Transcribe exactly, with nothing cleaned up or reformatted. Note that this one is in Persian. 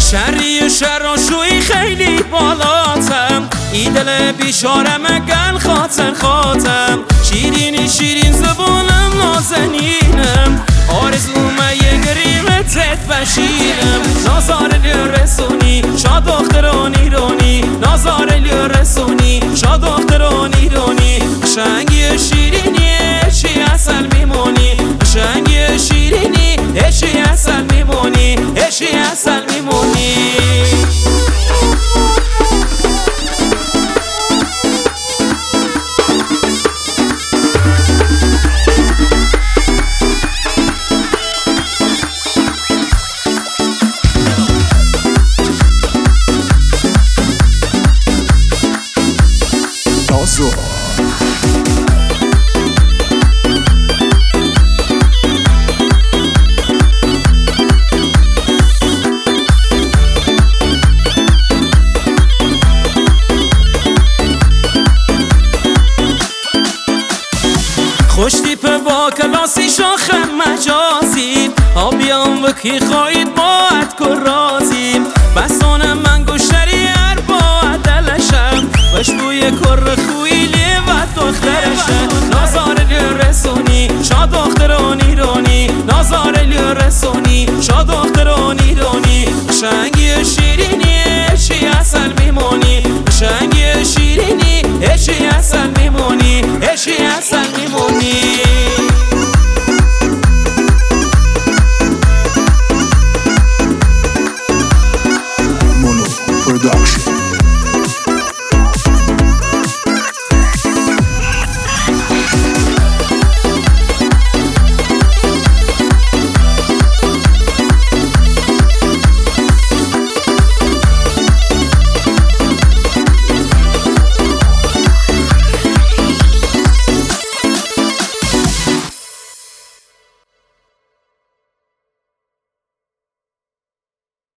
شری شراشوی خیلی بالاتم، ای دل بیچاره مگل خاطر خاطم. شیرینی شیرین زبونم نازنینم، آرزومه یه گریمتت بشینم. نازار رسونی شاد دخترانی رونی، نازار رسونی شاد دخترانی رونی. شنگی شیرینی اشی اصل میمونی، شنگی شیرینی اشی اصل میمونی، اشی اصل میمونی. خوش تیپ با کلاسی شاخ مجازی، آبیام وکی خواهید باید کرازیم. بسانم من گوشتری هر باید دلشم، وش بوی کر خویلی و دخترشم. نازار رسونی شاد دخترانی رونی، نازار رسونی شاد دخترانی رونی. شنگی